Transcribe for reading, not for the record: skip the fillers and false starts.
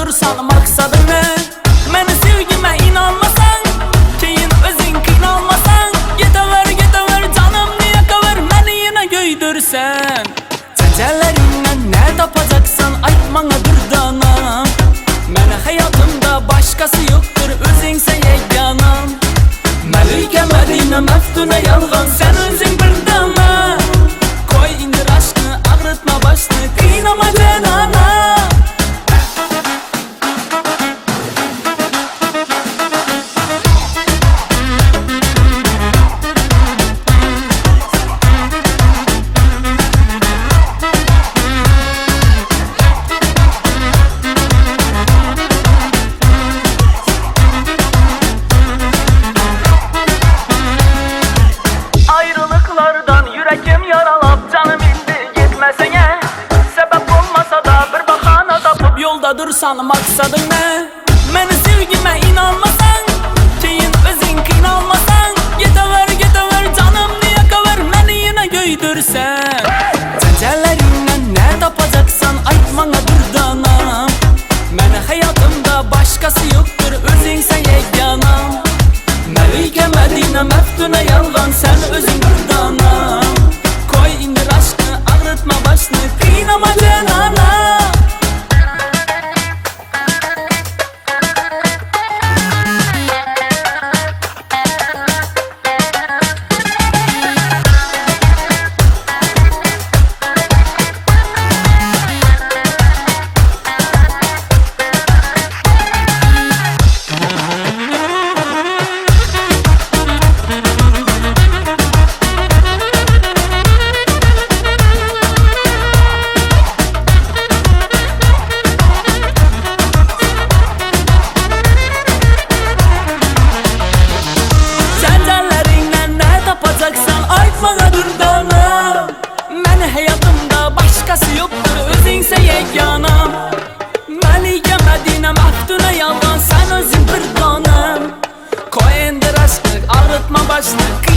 dursan maksadın ne? Meni sevgime inanmasan, keyin özün kıynalmasan, Getaver canımni yakaver, meni yine göydürsen. Çeçelerinden ne tapacaksan ayt bana bir danam. Meni hayatımda başkası yoktur, özünse yeganam. Melike Medine meftune yalgan, sen özün bir dana. Koy indir aşkını, ağrıtma başını, kıynama cenana. Ayrılıklardan yüreğim yaralap canım indi gitmesene. Sebep olmasa da bir bahana tapıp yolda dursan maksadın ne? Meni sevgime inanmasan, keyin özün kıynalmasan, Getaver canımni yakaver, meni yine göydürsen. Çeçelerinden ne tapacaksan ayt bana bir danam. Meni hayatımda başkası yoktur, özünse yeganam. Melike Medine meftune yalgan, sen özün bir danam. Koy indir aşkını, ağrıtma başını, kıynama cenana. Bana bir danam. Meni hayatımda başkası yoktur, özünse yeganam. Melike Medine meftune yalgan, sen özün bir danam. Koy indir aşkını, ağrıtma başını,